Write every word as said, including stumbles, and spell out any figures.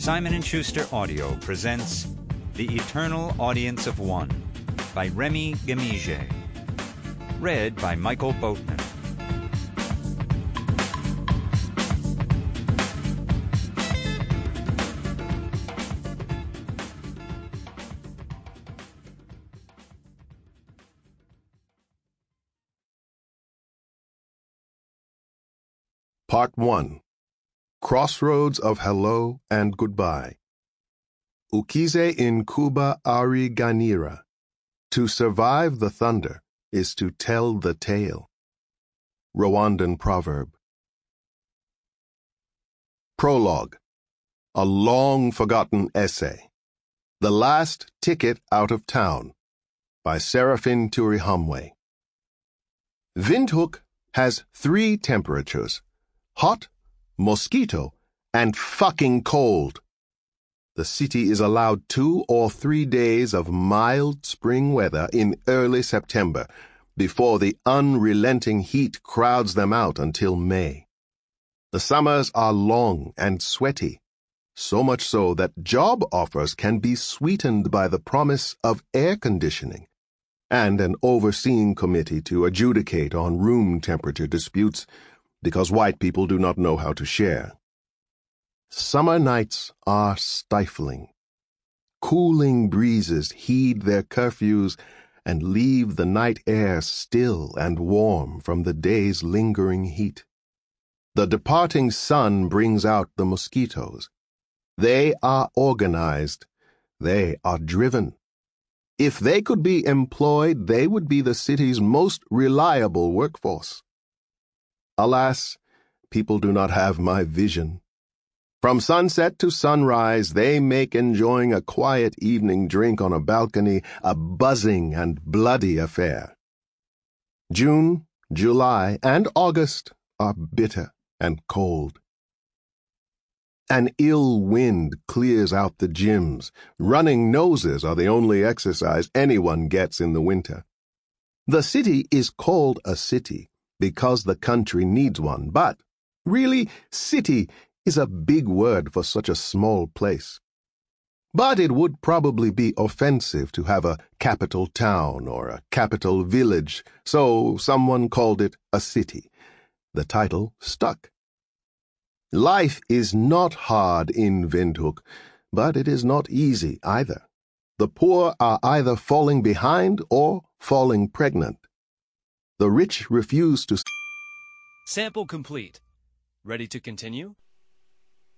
Simon and Schuster Audio presents The Eternal Audience of One by Remy Gamige. Read by Michael Boatman. Part one. Crossroads of Hello and Goodbye. Ukize in Kuba Ari Ganira. To survive the thunder is to tell the tale. Rwandan proverb. Prologue. A long-forgotten essay. The Last Ticket Out of Town by Serafin Turihamwe. Windhoek has three temperatures: hot, mosquito, and fucking cold. The city is allowed two or three days of mild spring weather in early September before the unrelenting heat crowds them out until May. The summers are long and sweaty, so much so that job offers can be sweetened by the promise of air conditioning and an overseeing committee to adjudicate on room temperature disputes because white people do not know how to share. Summer nights are stifling. Cooling breezes heed their curfews and leave the night air still and warm from the day's lingering heat. The departing sun brings out the mosquitoes. They are organized. They are driven. If they could be employed, they would be the city's most reliable workforce. Alas, people do not have my vision. From sunset to sunrise, they make enjoying a quiet evening drink on a balcony a buzzing and bloody affair. June, July, and August are bitter and cold. An ill wind clears out the gyms. Running noses are the only exercise anyone gets in the winter. The city is called a city because the country needs one, but really, city is a big word for such a small place. But it would probably be offensive to have a capital town or a capital village, so someone called it a city. The title stuck. Life is not hard in Windhoek, but it is not easy either. The poor are either falling behind or falling pregnant. The rich refuse to... Sample complete. Ready to continue?